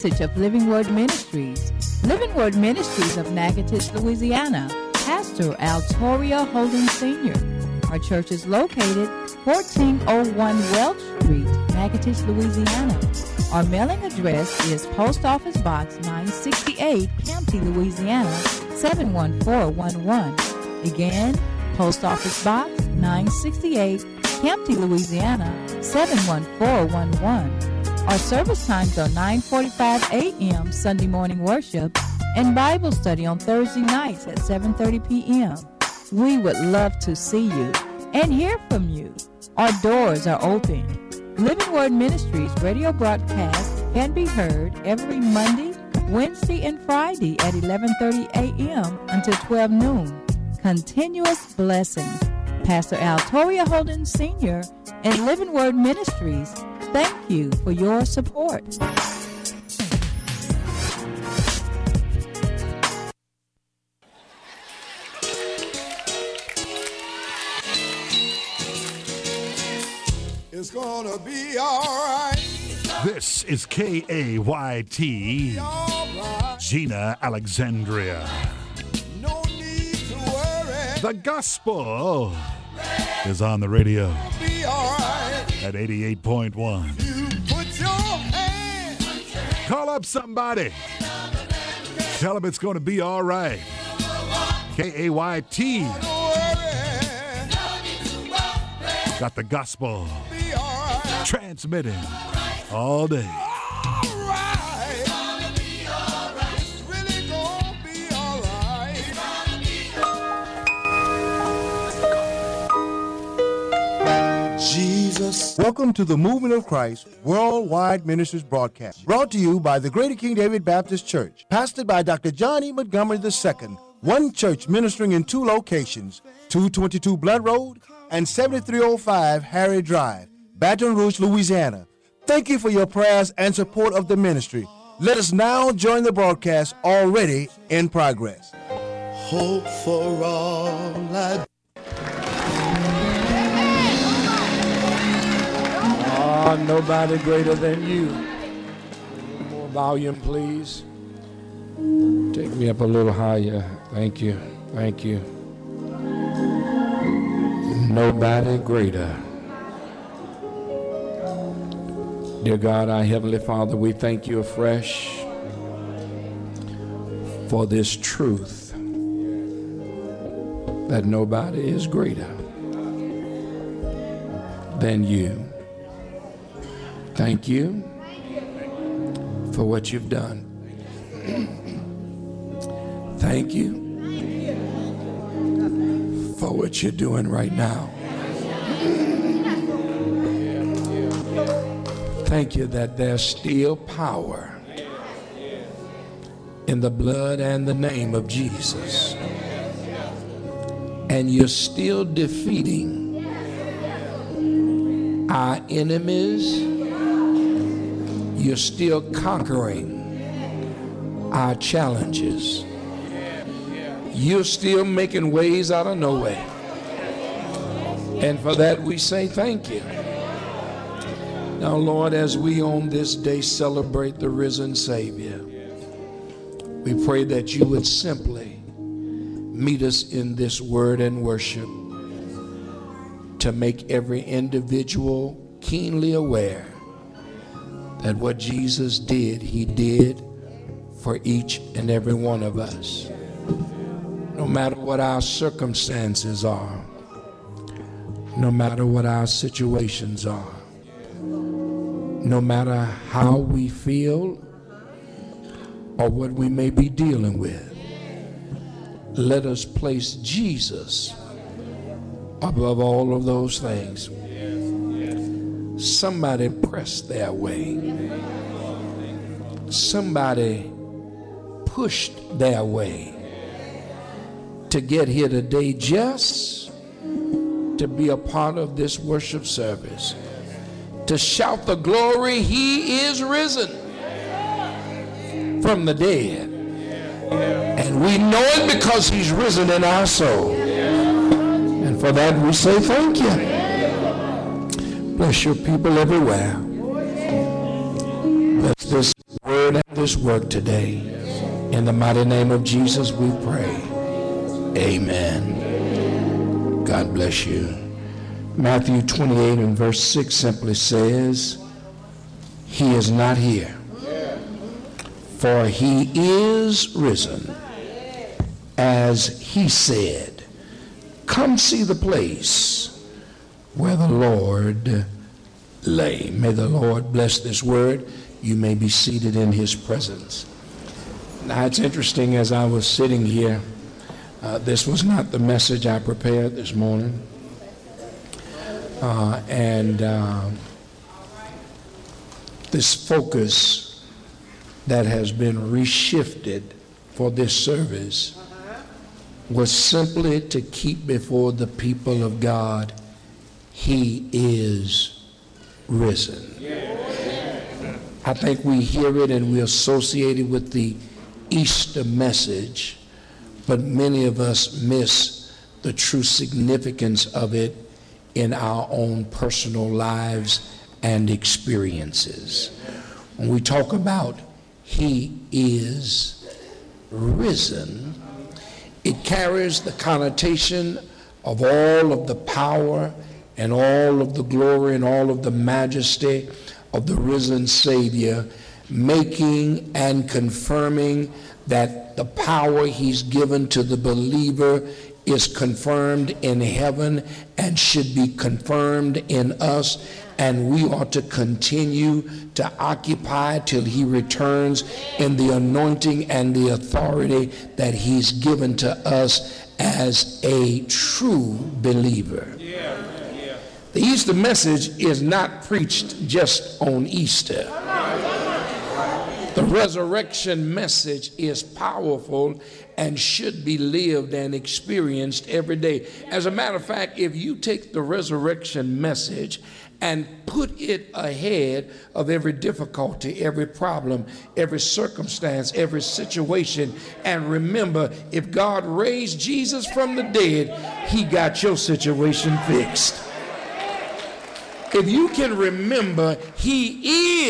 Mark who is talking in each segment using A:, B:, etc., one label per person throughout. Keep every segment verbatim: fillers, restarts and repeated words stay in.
A: Of Living Word Ministries. Living Word Ministries of Natchitoches, Louisiana. Pastor Altoria Holden Senior Our church is located fourteen oh one Welch Street, Natchitoches, Louisiana. Our mailing address is Post Office Box nine sixty-eight, County, Louisiana, seven one four one one. Again, Post Office Box nine sixty-eight, County, Louisiana, seven one four one one. Our service times are nine forty-five a.m. Sunday morning worship and Bible study on Thursday nights at seven thirty p.m. We would love to see you and hear from you. Our doors are open. Living Word Ministries radio broadcast can be heard every Monday, Wednesday, and Friday at eleven thirty a.m. until twelve noon. Continuous blessings. Pastor Altoria Holden Senior and Living Word Ministries, thank you for your support.
B: It's gonna be all right.
C: This is K A Y T,
B: Right.
C: Gina Alexandria.
B: No need to worry.
C: The gospel is on the radio
B: Be all right.
C: at eighty-eight point one.
B: You put your hand.
C: Call up somebody. Tell them it's going to be all right. K A Y T.
B: Don't worry.
C: Got the gospel
B: Be all right.
C: transmitting all day.
B: All right. It's really gonna be all right. Jesus.
D: Welcome to the Movement of Christ Worldwide Ministries broadcast, brought to you by the Greater King David Baptist Church, pastored by Doctor John E. Montgomery the Second, one church ministering in two locations, two twenty-two Blood Road and seventy-three oh five Harry Drive, Baton Rouge, Louisiana. Thank you for your prayers and support of the ministry. Let us now join the broadcast already in progress.
B: Hope for all I
E: Ah, nobody greater than you. More volume, please. Take me up a little higher. Thank you. Thank you. Nobody greater. Dear God, our Heavenly Father, we thank you afresh for this truth that nobody is greater than you. Thank you for what you've done. Thank you for what you're doing right now. Thank you that there's still power in the blood and the name of Jesus. And you're still defeating our enemies. You're still conquering our challenges. You're still making ways out of no way. And for that we say thank you. Now, Lord, as we on this day celebrate the risen Savior, we pray that you would simply meet us in this word and worship to make every individual keenly aware that what Jesus did, he did for each and every one of us. No matter what our circumstances are, no matter what our situations are, no matter how we feel or what we may be dealing with, let us place Jesus above all of those things. Somebody pressed their way. Somebody pushed their way to get here today just to be a part of this worship service, to shout the glory, he is risen from the dead. And we know it because he's risen in our soul. And for that we say thank you. Bless your people everywhere. Bless this word and this work today. In the mighty name of Jesus we pray. Amen. God bless you. Matthew twenty-eight and verse six simply says, he is not here, for he is risen, as he said. Come see the place where the Lord lay. May the Lord bless this word. You may be seated in his presence. Now, it's interesting, as I was sitting here, uh, this was not the message I prepared this morning. Uh, and uh, this focus that has been reshifted for this service was simply to keep before the people of God, he is risen. I think we hear it and we associate it with the Easter message, but many of us miss the true significance of it in our own personal lives and experiences. When we talk about he is risen, it carries the connotation of all of the power and all of the glory and all of the majesty of the risen Savior, making and confirming that the power he's given to the believer is confirmed in heaven and should be confirmed in us, and we ought to continue to occupy till he returns in the anointing and the authority that he's given to us as a true believer. Yeah, yeah. The Easter message is not preached just on Easter. The resurrection message is powerful and should be lived and experienced every day. As a matter of fact, if you take the resurrection message and put it ahead of every difficulty, every problem, every circumstance, every situation, and remember, if God raised Jesus from the dead, he got your situation fixed. If you can remember, he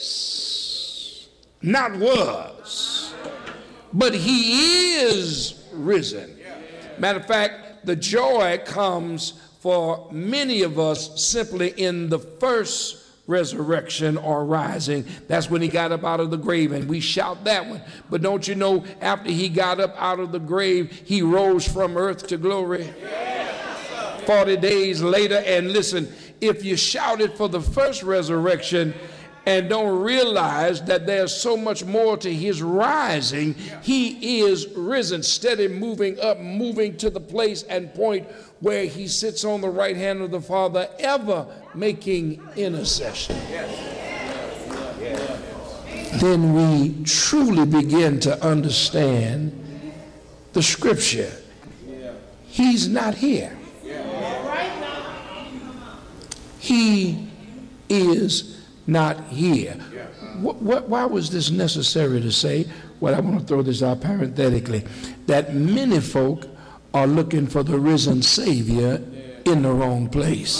E: is, not was, but he is risen. Matter of fact, the joy comes for many of us simply in the first resurrection or rising. That's when he got up out of the grave, and we shout that one. But don't you know, after he got up out of the grave, he rose from earth to glory? forty days later, and listen, if you shouted for the first resurrection and don't realize that there's so much more to his rising, he is risen, steady moving up, moving to the place and point where he sits on the right hand of the Father, ever making intercession. Then we truly begin to understand the scripture. He's not here. He is not here. What, what, why was this necessary to say? Well, I want to throw this out parenthetically, that many folk are looking for the risen Savior in the wrong place.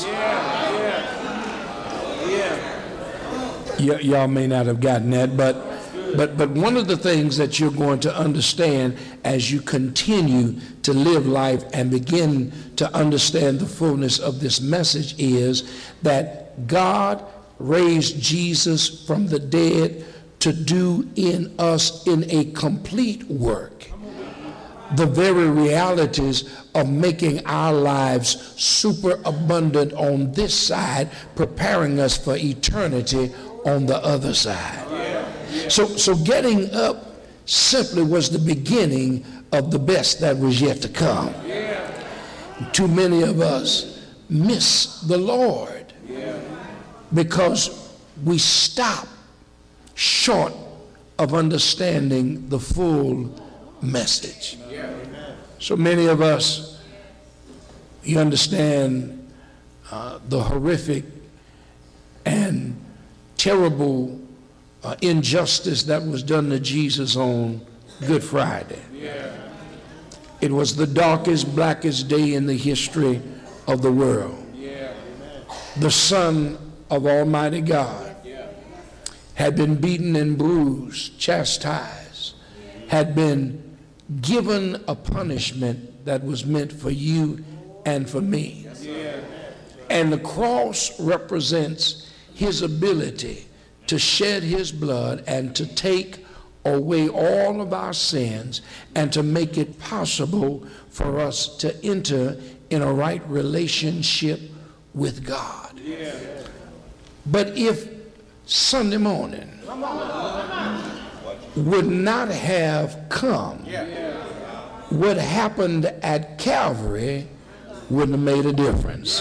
E: Y- y'all may not have gotten that, but, but, but one of the things that you're going to understand as you continue to live life and begin to understand the fullness of this message is that God raised Jesus from the dead to do in us in a complete work the very realities of making our lives super abundant on this side, preparing us for eternity on the other side. So, so getting up simply was the beginning of the best that was yet to come. Too many of us miss the Lord because we stop short of understanding the full message. So many of us, you understand uh, the horrific and terrible uh, injustice that was done to Jesus on Good Friday. It was the darkest, blackest day in the history of the world. The Son of Almighty God had been beaten and bruised, chastised, had been given a punishment that was meant for you and for me. And the cross represents his ability to shed his blood and to take away all of our sins and to make it possible for us to enter in a right relationship with God. Yeah. But if Sunday morning would not have come, what happened at Calvary wouldn't have made a difference.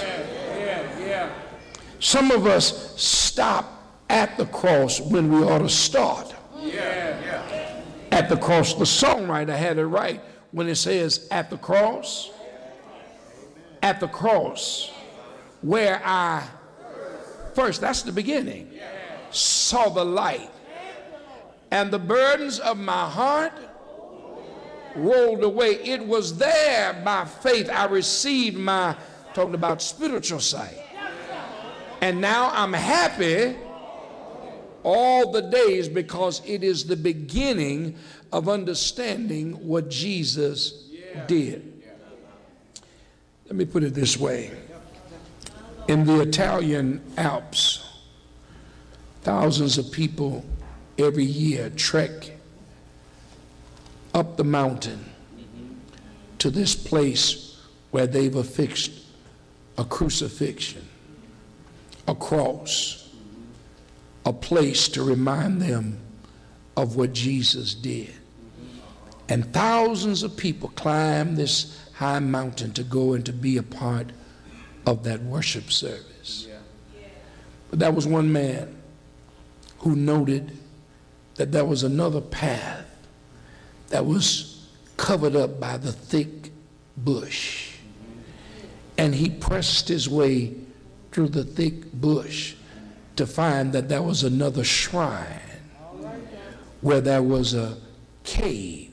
E: Some of us stop at the cross when we ought to start. At the cross, the songwriter had it right when it says, at the cross, at the cross, where I first, that's the beginning, saw the light, and the burdens of my heart rolled away. It was there by faith I received my, talking about spiritual sight. And now I'm happy all the days because it is the beginning of understanding what Jesus did. Let me put it this way. In the Italian Alps, thousands of people every year trek up the mountain to this place where they've affixed a crucifixion, a cross, a place to remind them of what Jesus did. And thousands of people climb this high mountain to go and to be a part of that worship service. But that was one man who noted that there was another path that was covered up by the thick bush. And he pressed his way through the thick bush to find that there was another shrine where there was a cave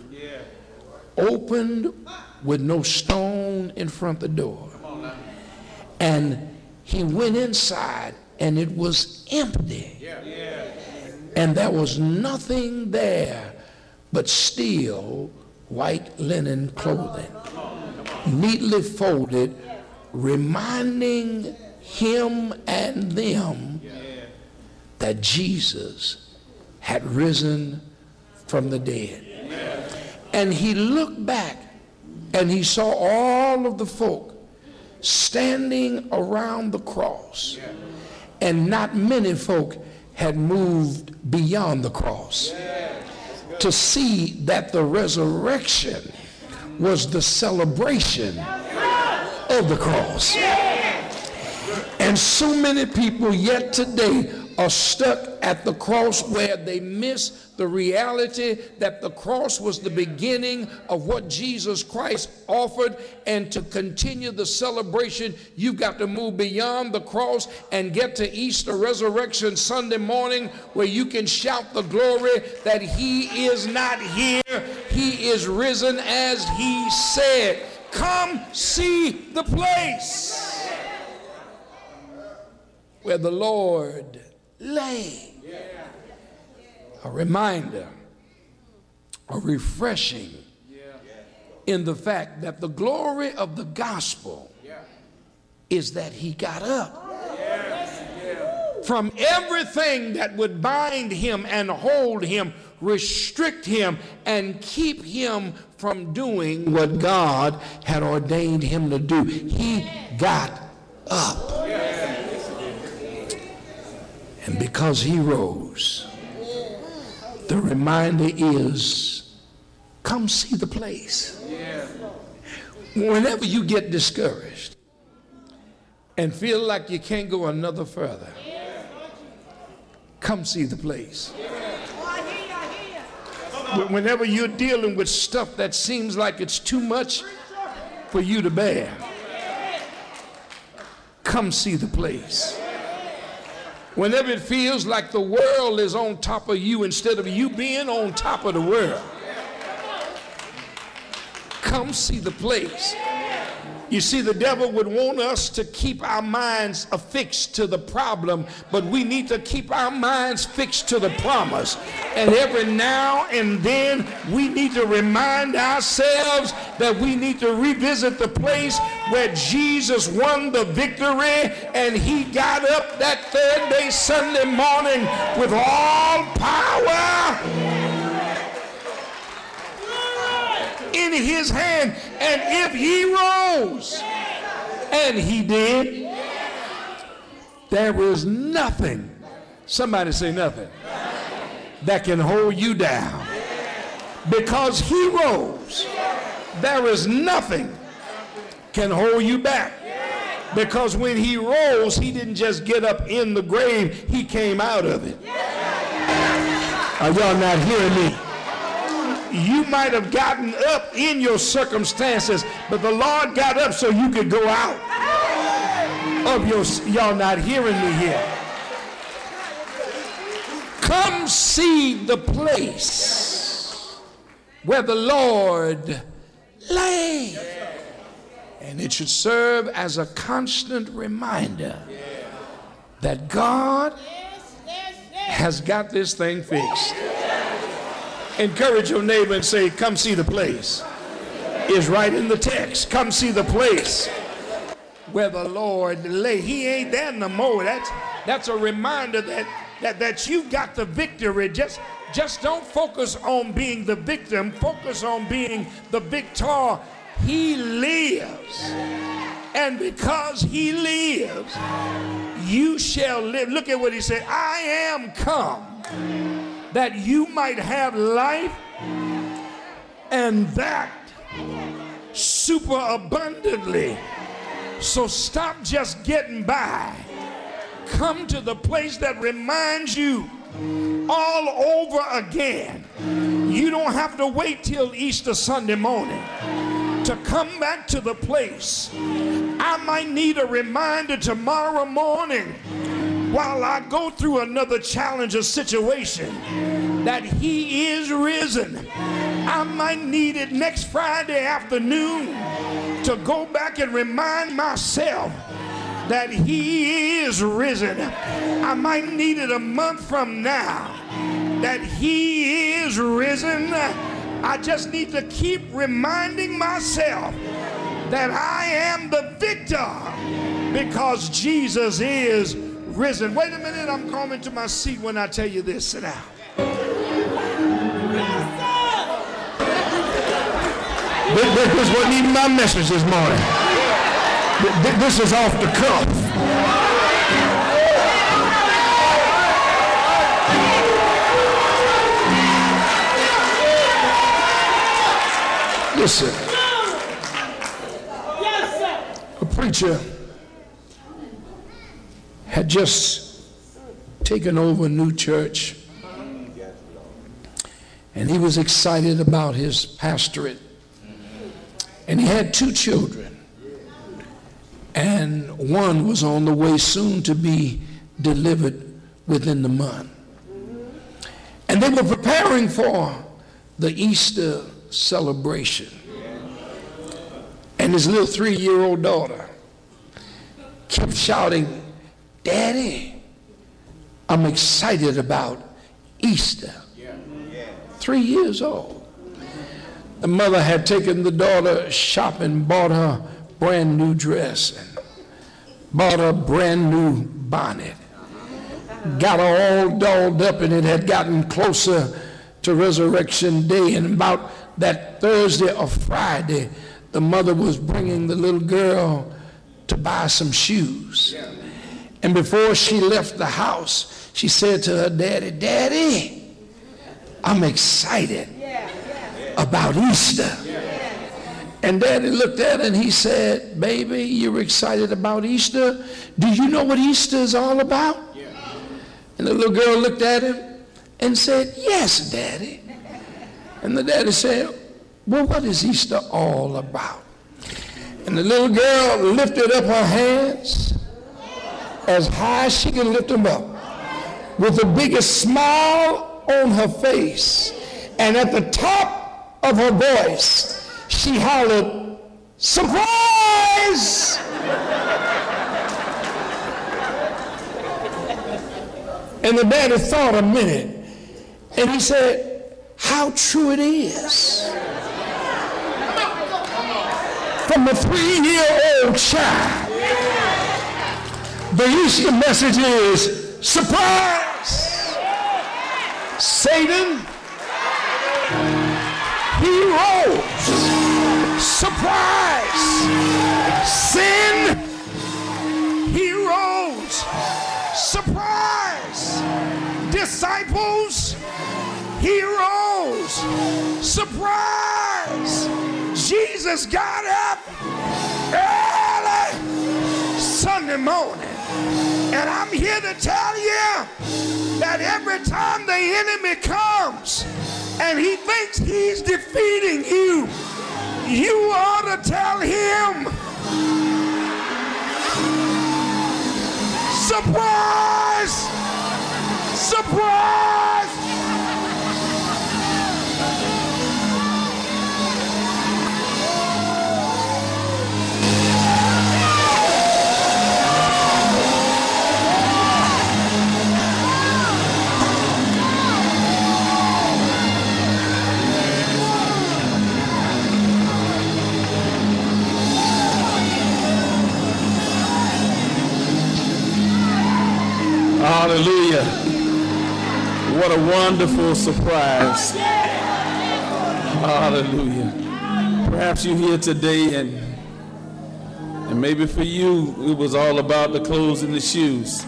E: opened with no stone in front of the door. And he went inside and it was empty. And there was nothing there but still white linen clothing, neatly folded, reminding him and them that Jesus had risen from the dead. And he looked back and he saw all of the folk standing around the cross, and not many folk had moved beyond the cross to see that the resurrection was the celebration of the cross. And so many people yet today are stuck at the cross where they miss the reality that the cross was the beginning of what Jesus Christ offered. And to continue the celebration, you've got to move beyond the cross and get to Easter Resurrection Sunday morning, where you can shout the glory that he is not here, he is risen as he said. Come see the place where the Lord lay. A reminder, a refreshing in the fact that the glory of the gospel is that he got up from everything that would bind him and hold him, restrict him, and keep him from doing what God had ordained him to do. He got up. And because he rose, the reminder is, come see the place. Whenever you get discouraged and feel like you can't go another further, come see the place. Whenever you're dealing with stuff that seems like it's too much for you to bear, come see the place. Whenever it feels like the world is on top of you instead of you being on top of the world, come see the place You see, the devil would want us to keep our minds affixed to the problem, but we need to keep our minds fixed to the promise. And every now and then, we need to remind ourselves that we need to revisit the place where Jesus won the victory, and he got up that third day Sunday morning with all power in his hand. And if he rose, and he did, there is nothing, somebody say nothing, that can hold you down. Because he rose, there is nothing can hold you back. Because when he rose, he didn't just get up in the grave, he came out of it. Are y'all not hearing me? You might have gotten up in your circumstances, but the Lord got up so you could go out of your, y'all not hearing me here. Come see the place where the Lord lay. And it should serve as a constant reminder that God has got this thing fixed. Encourage your neighbor and say, come see the place. It's right in the text. Come see the place where the Lord lay. He ain't there no more. That's, that's a reminder that, that, that you've got the victory. Just, just don't focus on being the victim. Focus on being the victor. He lives. And because he lives, you shall live. Look at what he said. I am come that you might have life, and that super abundantly. So stop just getting by. Come to the place that reminds you all over again. You don't have to wait till Easter Sunday morning to come back to the place. I might need a reminder tomorrow morning while I go through another challenge or situation that he is risen. I might need it next Friday afternoon to go back and remind myself that he is risen. I might need it a month from now that he is risen. I just need to keep reminding myself that I am the victor because Jesus is risen. Wait a minute, I'm coming to my seat when I tell you this. Sit down. This, this, this wasn't even my message this morning. This, this is off the cuff. Listen. A preacher had just taken over a new church, and he was excited about his pastorate, and he had two children, and one was on the way soon to be delivered within the month, and they were preparing for the Easter celebration, and his little three-year-old daughter kept shouting, "Daddy, I'm excited about Easter." Three years old. The mother had taken the daughter shopping, bought her brand new dress, and bought her brand new bonnet, got her all dolled up, and it had gotten closer to Resurrection Day. And about that Thursday or Friday, the mother was bringing the little girl to buy some shoes. And before she left the house, she said to her daddy, "Daddy, I'm excited about Easter." And Daddy looked at her and he said, "Baby, you're excited about Easter? Do you know what Easter is all about?" And the little girl looked at him and said, "Yes, Daddy." And the daddy said, "Well, what is Easter all about?" And the little girl lifted up her hands as high as she could lift them up, with the biggest smile on her face. And at the top of her voice, she hollered, "Surprise!" Surprise! And the daddy thought a minute, and he said, how true it is. From a three-year-old child, the Easter message is, surprise! Satan, he rose. Surprise! Sin, he rose. Surprise! Disciples, he rose. Surprise! Jesus got up early Sunday morning. And I'm here to tell you that every time the enemy comes and he thinks he's defeating you, you ought to tell him, surprise! Surprise! Hallelujah. What a wonderful surprise. Hallelujah. Perhaps you're here today and, and maybe for you it was all about the clothes and the shoes.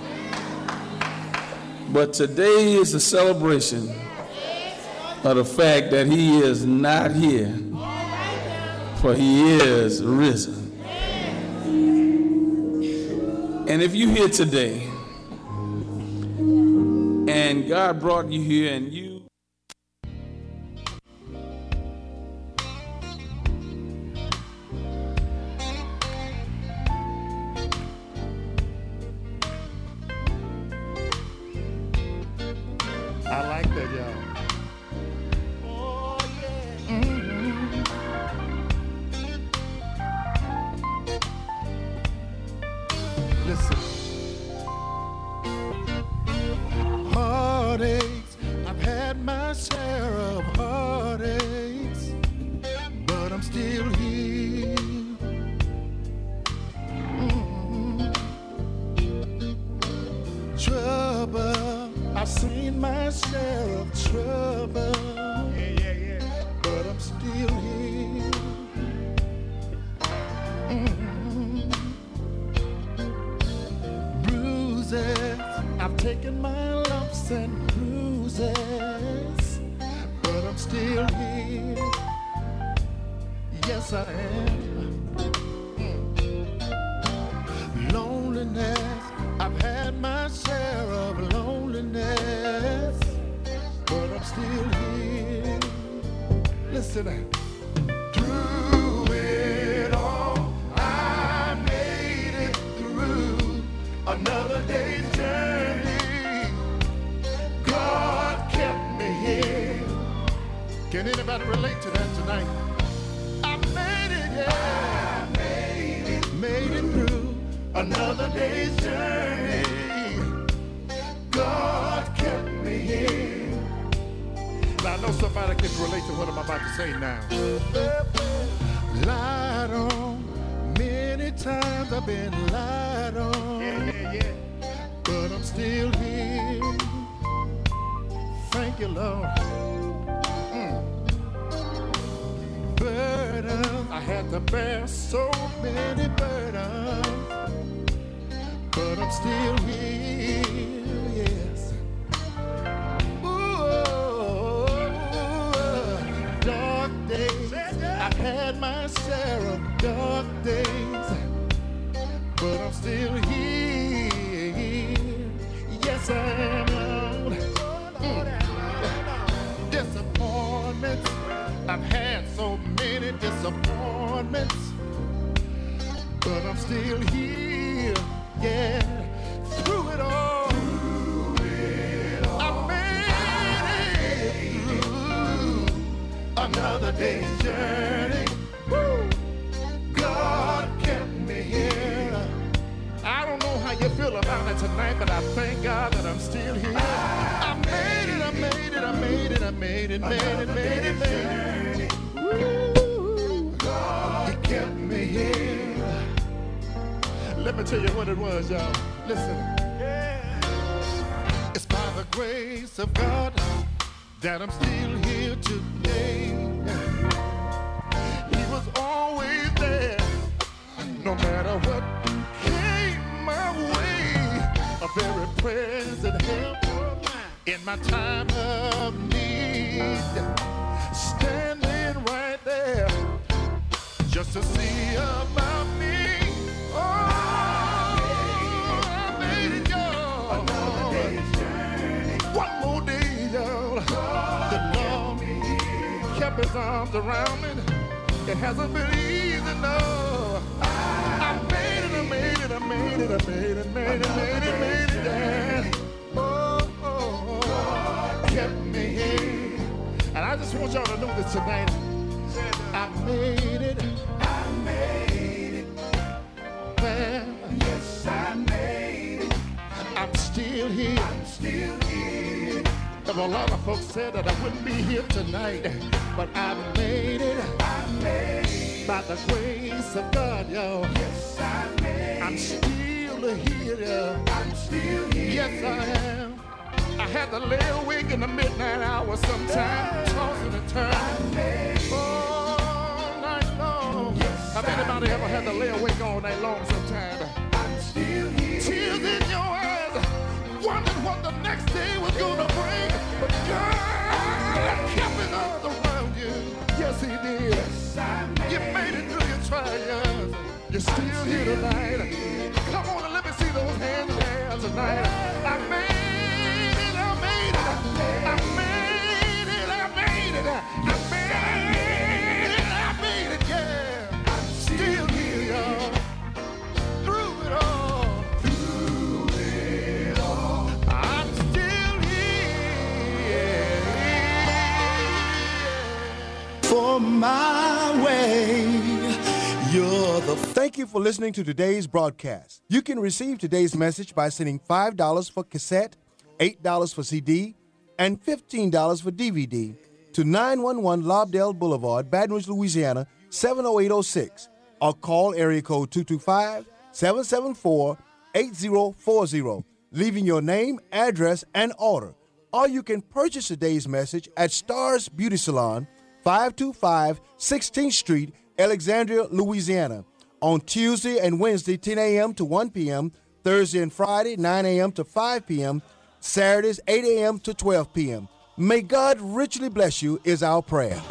E: But today is a celebration of the fact that he is not here, for he is risen. And if you're here today, and God brought you here and you
C: I like that, y'all.
B: Oh, yeah. Mm-hmm.
C: Listen.
B: Heartaches, I've had my share of heartaches, but I'm still here. Mm-hmm. Trouble, I've seen my share of trouble,
C: Yeah, yeah, yeah.
B: but I'm still here. Mm-hmm. Bruises, I've taken my lumps and bruises, but I'm still here. Yes, I am. Mm. Loneliness, I've had my share of loneliness, but I'm still here. Listen, through it all, I made it through another day's journey. God kept me here.
C: Can anybody relate to that tonight?
B: I made it, yeah. I made it, made it through another day's journey. God kept me here.
C: Now, I know somebody can relate to what I'm about to say now.
B: Lied on, many times I've been lied on.
C: Yeah, yeah, yeah.
B: But I'm still here. Thank you, Lord. Mm. Burdens, I had to bear so many burdens, but I'm still here. Yes. Ooh, dark days, I've had my share of dark days, but I'm still here. Yes, I am, Lord. Mm. Disappointments, I've had so many disappointments, but I'm still here. Yeah, through it all, through it all I made it through another day's journey. Woo. God kept feel about it tonight, but I thank God that I'm still here. I made it, I made it, I made it, I made it, made it, made it, made it. Ooh, He kept me here. Let me tell you what it was, y'all. Listen. It's by the grace of God that I'm still here today. He was always there, no matter what came my way. A very present help in my time of need. Standing right there just to see about me. Oh, I made it, y'all. Another day's journey. One more day, y'all. The Lord kept His arms around me. It hasn't been easy, no. I made it, I made it, I made it, I made it, made it, made it, made it, yeah. Oh, oh, oh, kept me here. And I just want y'all to know this tonight. I made it. I made it. Well, yes, I made it. I'm still here. I'm still here. And a lot of folks said that I wouldn't be here tonight, but I made it. I made it. By the grace of God, y'all. Yes, I made it. I'm still here. I'm still here. Yes, I am. I had to lay awake in the midnight hour sometimes, tossing and turning all night long. Yes, have anybody ever had to lay awake all night long sometime? I'm still here. Tears in your eyes, wondering what the next day was gonna bring. But God kept His arms around you. Yes, He did. Yes, you made it through your trials. You're still here tonight. Come on and let me see those hands there tonight. I made I made it, I made it, I made it, I made it, yeah. I'm still here, y'all. Through it all, through it all, I'm still here.
D: For my way, you're the... Thank you for listening to today's broadcast. You can receive today's message by sending five dollars for cassette, eight dollars for C D, and fifteen dollars for D V D to nine one one Lobdell Boulevard, Baton Rouge, Louisiana, seven oh eight oh six, or call area code two two five, seven seven four, eight oh four oh, leaving your name, address, and order. Or you can purchase today's message at Stars Beauty Salon, five two five sixteenth Street, Alexandria, Louisiana, on Tuesday and Wednesday, ten a.m. to one p.m., Thursday and Friday, nine a.m. to five p.m., Saturdays, eight a.m. to twelve p.m. May God richly bless you is our prayer.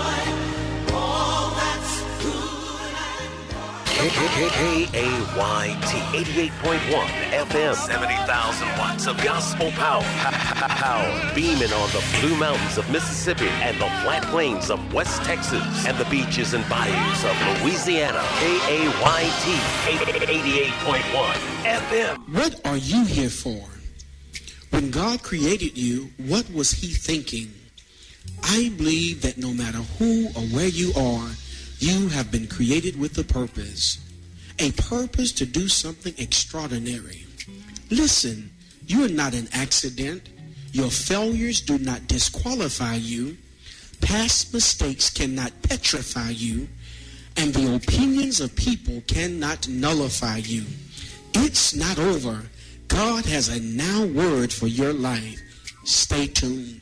F: K A Y T eighty-eight point one F M, seventy thousand watts of gospel power. Power beaming on the Blue Mountains of Mississippi and the flat plains of West Texas and the beaches and bayous of Louisiana. K A Y T eighty-eight point one F M.
G: What are you here for? When God created you, what was He thinking? I believe that no matter who or where you are, you have been created with a purpose. A purpose to do something extraordinary. Listen, you are not an accident. Your failures do not disqualify you. Past mistakes cannot petrify you. And the opinions of people cannot nullify you. It's not over. God has a now word for your life. Stay tuned.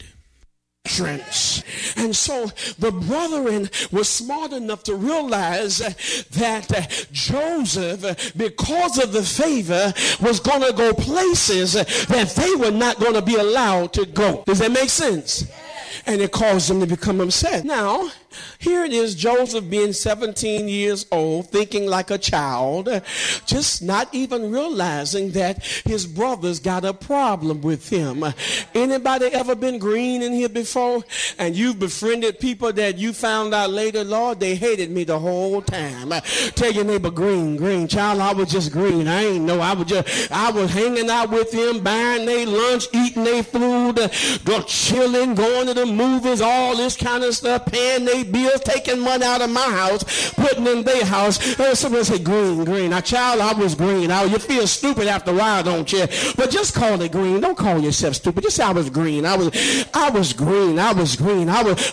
G: And so the brethren was smart enough to realize that Joseph, because of the favor, was going to go places that they were not going to be allowed to go. Does that make sense? And it caused them to become upset. Now, here it is, Joseph being seventeen years old, thinking like a child, just not even realizing that his brothers got a problem with him. Anybody ever been green in here before? And you've befriended people that you found out later, Lord, they hated me the whole time. Tell your neighbor, green, green. Child, I was just green. I ain't know. I was just, I was hanging out with them, buying their lunch, eating their food, go chilling, going to the watching movies, all this kind of stuff, paying their bills, taking money out of my house, putting in their house. And somebody say, green, green. Now, child, I was green. Now, you feel stupid after a while, don't you? But just call it green. Don't call yourself stupid. Just say I was green. I was, I was green. I was green. I was,